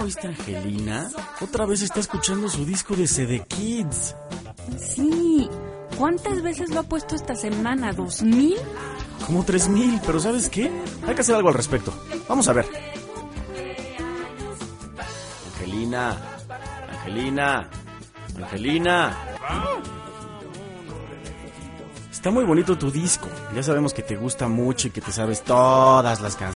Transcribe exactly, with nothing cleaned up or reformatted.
oíste a Angelina? Otra vez está escuchando su disco de C D Kids. Sí. ¿Cuántas veces lo ha puesto esta semana? ¿Dos mil? Como tres mil, pero ¿sabes qué? Hay que hacer algo al respecto. Vamos a ver. Angelina, Angelina, Angelina. Está muy bonito tu disco. Ya sabemos que te gusta mucho y que te sabes todas las canciones.